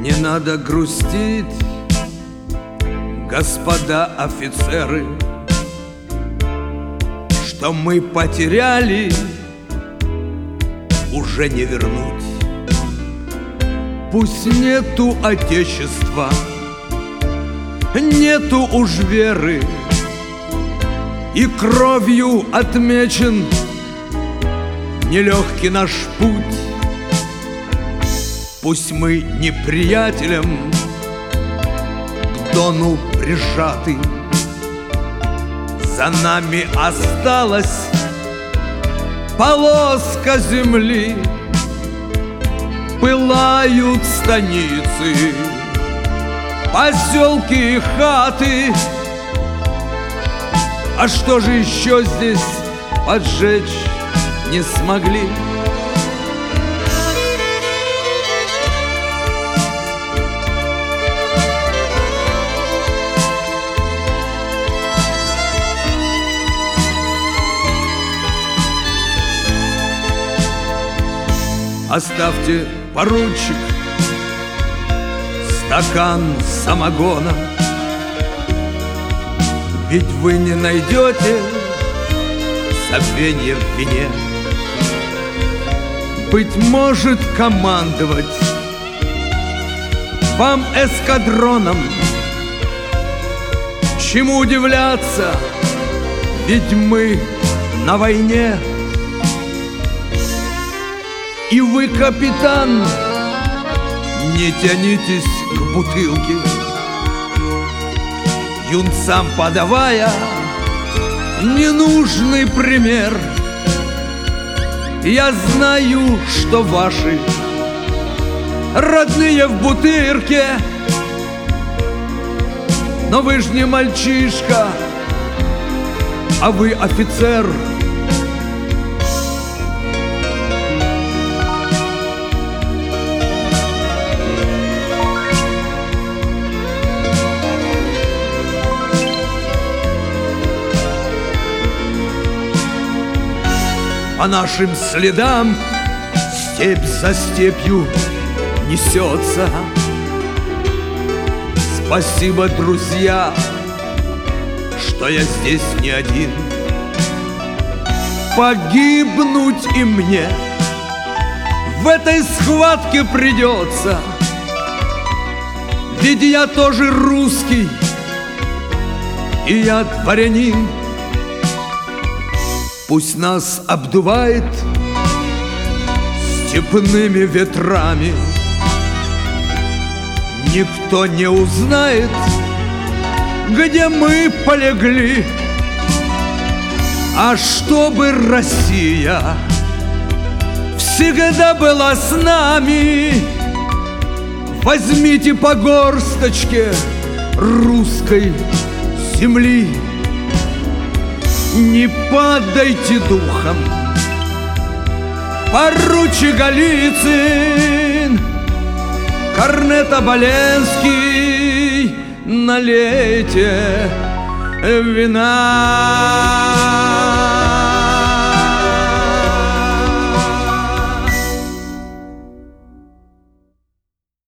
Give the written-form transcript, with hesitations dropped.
Не надо грустить, господа офицеры, что мы потеряли, уже не вернуть. Пусть нету отечества, нету уж веры, и кровью отмечен нелегкий наш путь. Пусть мы неприятелям к дону прижаты, за нами осталась полоска земли. Пылают станицы, поселки и хаты. А что же еще здесь поджечь не смогли? Оставьте, поручик, стакан самогона, ведь вы не найдете забвенья в вине. Быть может, командовать вам эскадроном, чему удивляться, ведь мы на войне. И вы, капитан, не тянитесь к бутылке, юнцам подавая ненужный пример. Я знаю, что ваши родные в Бутырке, но вы ж не мальчишка, а вы офицер. По нашим следам степь за степью несется. Спасибо, друзья, что я здесь не один. Погибнуть и мне в этой схватке придется, ведь я тоже русский, и я дворянин. Пусть нас обдувает степными ветрами, никто не узнает, где мы полегли. А чтобы Россия всегда была с нами, возьмите по горсточке русской земли. Не падайте духом, поручик Голицын, корнет Оболенский, налейте вина.